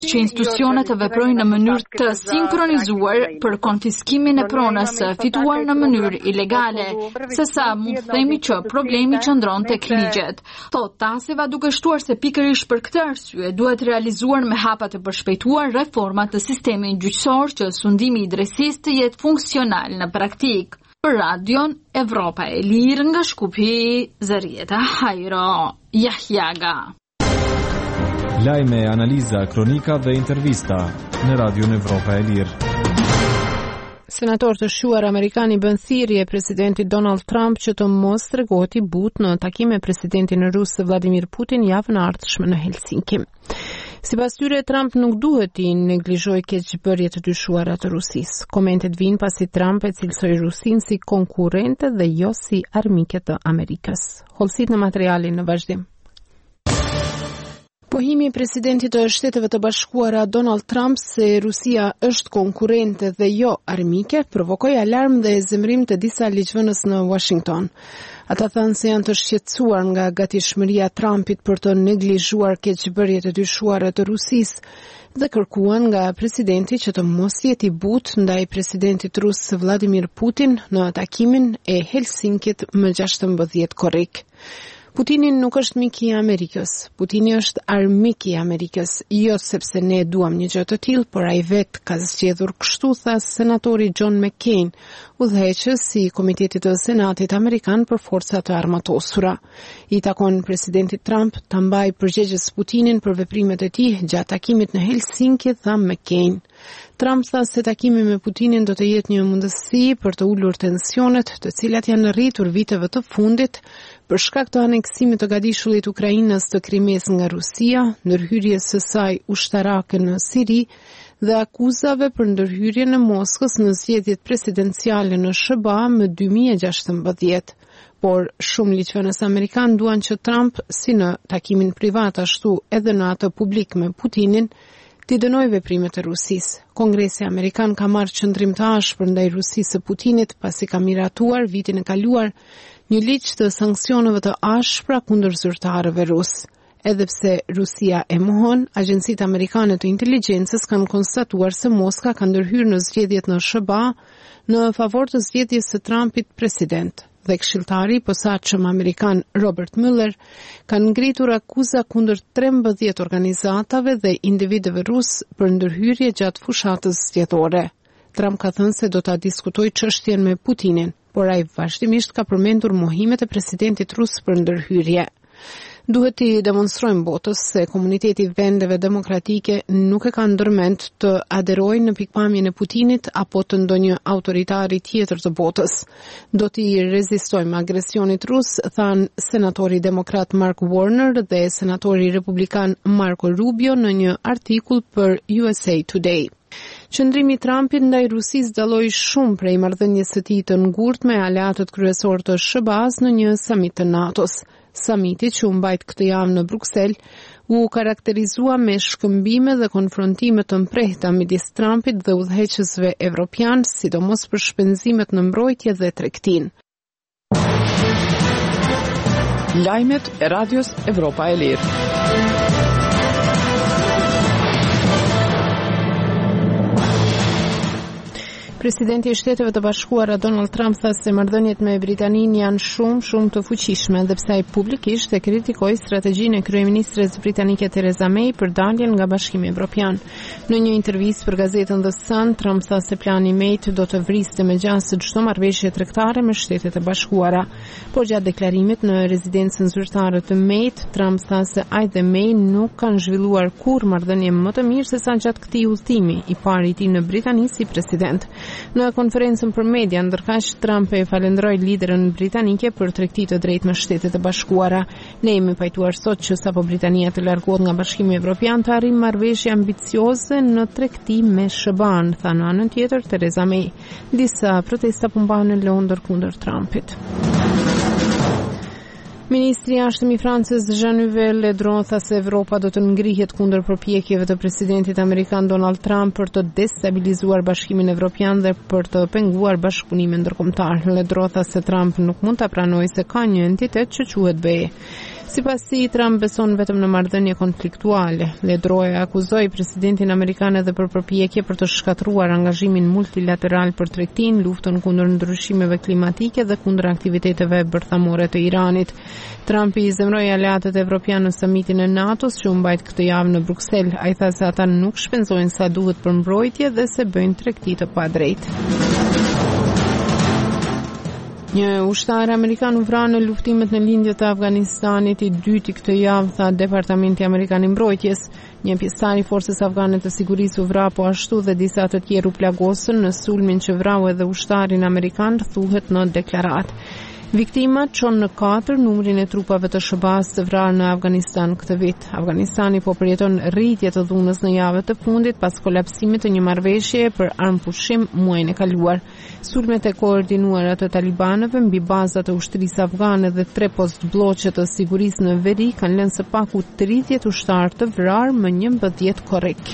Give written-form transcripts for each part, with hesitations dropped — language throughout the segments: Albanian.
që institucionet të veprojnë në mënyrë të sinkronizuar për konfiskimin e pronës fituar në mënyrë ilegale, sesa mund të themi që problemi qëndron tek ligjet. Thot Taseva duke shtuar se pikërisht për këtë arsye duhet realizuar me hapa të përshpejtuar reforma të sistemit gjyqësor që sundimi i drejtësisë të jetë funksional në praktik. Për Radion Evropa e Lirë nga Shkupi, Zarieta Hajro, Jahjaga. Lajme, analiza, kronika dhe intervista në Radion Evropa e Lirë. Senator të shuar amerikani bën thirrje presidentit Donald Trump që të mos tregohet i butë në takim me presidentin rus Vladimir Putin javën e ardhshme në Helsinki. Sipas tyre, Trump nuk duhet i neglizhojë keqbërjet të dyshuara të Rusisë. Komentet vijnë pasi Trump e cilësoi Rusinë si konkurrente dhe jo si armike të Amerikës. Hollësit në materialin në vazhdim. Pohimi i presidentit të Shteteve të Bashkuara Donald Trump se Rusia është konkurrente dhe jo armike provokoi alarm dhe zemrim të disa ligjvënës në Washington. Ata thënë se janë të shqetësuar nga gatishmëria Trumpit për të neglizhuar keqbërjet e dyshuara të Rusisë dhe kërkuan nga presidenti që të mos jetë i butë ndaj presidentit rus Vladimir Putin në takimin e Helsinkit më 16 korrik. Putini nuk është mik i Amerikës. Putini është armik i Amerikës, jo sepse ne duam një gjë të tillë, por ai vetë ka zgjedhur kështu, tha senatori John McCain, udhëheqës i Komitetit të Senatit Amerikan për forcat të armatosura. I takon presidentit Trump ta mbajë përgjegjës Putinin për veprimet e tij gjatë takimit në Helsinki, tha McCain. Trump tha se takimi me Putinin do të jetë një mundësi për të ulur tensionet, të cilat janë rritur viteve të fundit për shkak të aneksimit të gadishullit Ukrainës të Krimes nga Rusia, ndërhyrjes së saj ushtarake në Siri dhe akuzave për ndërhyrjen e Moskës në zgjedhjet presidenciale në SBA më 2016. Por shumë ligjvënës amerikan duan që Trump, si në takimin privat ashtu edhe në atë publik me Putinin, t'i dënoj veprimet e Rusisë. Kongresi Amerikan ka marrë qëndrim të ashpër ndaj Rusisë së Putinit pasi ka miratuar vitin e kaluar një ligj të sanksioneve të ashpra kundër zyrtarëve rus. Edhe pse Rusia e mohon, agjencitë amerikane të inteligjencës kanë konstatuar se Moska ka ndërhyrë në zgjedhjet në SBA në favor të zgjedhjes së Trumpit president. Dhe këshilltari i posaçëm amerikan Robert Mueller kanë ngritur akuza kundër 13 organizatave dhe individëve rus për ndërhyrje gjatë fushatës zgjedhore. Trump ka thënë se do ta diskutojë çështjen me Putinin, por ai vazhdimisht ka përmendur mohimet e presidentit rus për ndërhyrje. Duhet t'i demonstrojmë botës se komuniteti vendeve demokratike nuk e ka ndërmend të aderojë në pikpamjen e Putinit apo të ndonjë autoritari tjetër të botës. Do t'i rezistojmë agresionit rus, than senatori demokrat Mark Warner dhe senatori republikan Marco Rubio në një artikull për USA Today. Qëndrimi i Trumpit ndaj Rusisë dalloi shumë prej marrëdhënies së tij të ngurtë me aleatët kryesor të SBA-s në një samit të NATO-s. Samiti që u mbajt këtë javë në Bruksel u karakterizua me shkëmbime dhe konfrontime të mprehta midis Trumpit dhe udhëheqësve evropian, sidomos për shpenzimet në mbrojtje dhe tregtinë. Lajmet e Radios Evropa e Lirë. Presidenti i Shteteve të Bashkuara Donald Trump tha se marrëdhëniet me Britaninë janë shumë të fuqishme, dhe pse ai publikisht e kritikoi strategjinë e kryeministres britanike Theresa May për daljen nga Bashkimi Evropian. Në një intervistë për gazetën The Sun, Trump tha se plani May do të vriste me gjasë çdo marrëveshje tregtare me Shtetet e Bashkuara. Por gjatë deklarimit në rezidencën zyrtare të May, Trump tha se ai dhe May nuk kanë zhvilluar kurrë marrëdhënie më të mirë se sa gjatë këtij udhëtimi i parë i tij në Britani si president. Në konferencën për media, ndërkaq Trump e falenderoi liderën britanike për tregti të drejtë me Shtetet e Bashkuara. Ne jemi pajtuar sot që sapo Britania të largohet nga Bashkimi Evropian të arrijë marrëveshje ambicioze në tregti me SBA-n, tha në anën tjetër Theresa May. Disa protesta mbahen në Londër kundër Trumpit. Ministri i Jashtëm i Francës Jean-Yves Le Drian tha se Evropa do të ngrihet kundër përpjekjeve të presidentit amerikan Donald Trump për të destabilizuar Bashkimin Evropian dhe për të penguar bashkëpunimin ndërkombëtar. Le Drian tha se Trump nuk mund ta pranojë se ka një entitet që quhet BE. Sipas tij, Trump beson vetëm në marrëdhënie konfliktuale. Ledroja akuzoi presidentin amerikan edhe për përpjekje për të shkatruar angazhimin multilateral për tregtinë, luftën kundër ndryshimeve klimatike dhe kundër aktiviteteve bërthamore të Iranit. Trump i zemroi aleatët evropianë në samitin e NATO-s që u mbajt këtë javë në Bruksel. Ai tha se ata nuk shpenzojnë sa duhet për mbrojtje dhe se bëjnë tregti të padrejtë. Një ushtar amerikan u vra në luftimet në lindjet e Afganistanit, i dyti këtë javë, tha Departamenti Amerikan i Mbrojtjes. Një pjesëtar i forcës afgane të sigurisë u vra, po ashtu dhe disa të tjerë u plagosën në sulmin që vrau edhe ushtarin amerikan, thuhet në deklaratë. Viktimat çon në 4 numrin e trupave të SHBA-s të vrarë në Afganistan këtë vit. Afganistani po përjeton rritje të dhunës në javët të fundit pas kolapsimit të një marrëveshjeje për armpushim muajin e kaluar. Sulmet e koordinuara të talibanëve mbi bazat e ushtrisë afgane dhe 3 postbllokë të sigurisë në veri kanë lënë së paku 30 ushtarë të vrarë më 11 korrik.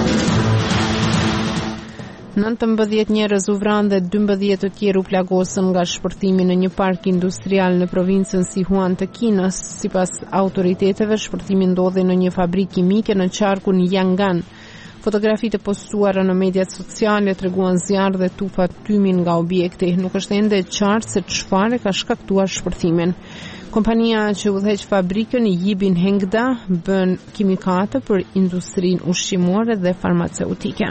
19 njerëz u vranë dhe 12 të tjerë u plagosën nga shpërthimi në një park industrial në provincën Sichuan të Kinës. Sipas autoriteteve, shpërthimi ndodhi në një fabrikë kimike në qarkun Yangan. Fotografitë e postuara në mediat sociale treguan zjarr dhe tufa tymi nga objekti. Nuk është ende e qartë se çfarë ka shkaktuar shpërthimin. Kompania që udhëheq fabrikën Yibin Hengda bën kimikate për industrinë ushqimore dhe farmaceutike.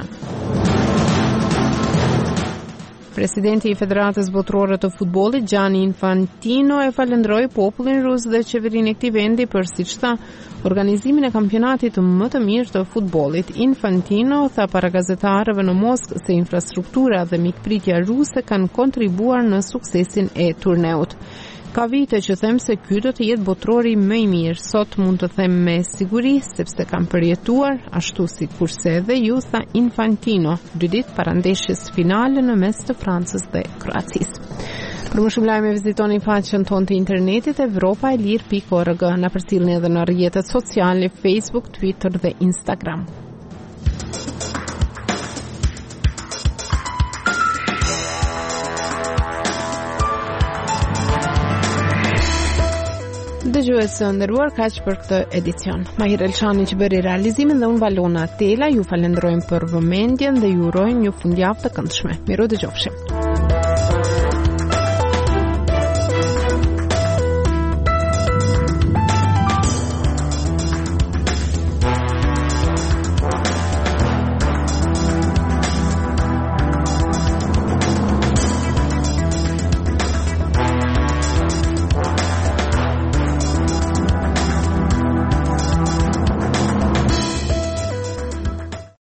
Presidenti i Federatës Botërore të Futbollit, Gianni Infantino, e falenderoi popullin rus dhe qeverinë e këtij vendi për, siç tha, organizimin e kampionatit më të mirë të futbollit. Infantino tha para gazetarëve në Moskë se infrastruktura dhe mikpritja ruse kanë kontribuar në suksesin e turneut. Ka vite që them se ky do të jetë botrori më i mirë. Sot mund të them me siguri sepse kam përjetuar ashtu sikurse edhe ju, tha Infantino, 2 ditë para ndeshjes finale në mes të Francës dhe Kroacisë. Për më shumë lajme vizitoni faqen tonë të internetit evropaelir.org. Na përcjellni edhe në rrjetet sociale Facebook, Twitter dhe Instagram. Dëgjues të nderuar, kaq për këtë edicion. Mahir Elçani që bëri realizimin dhe unë Valona Tela ju falenderojmë për vëmendjen dhe ju urojmë një fundjavë të këndshme. Miru dëgjofshim.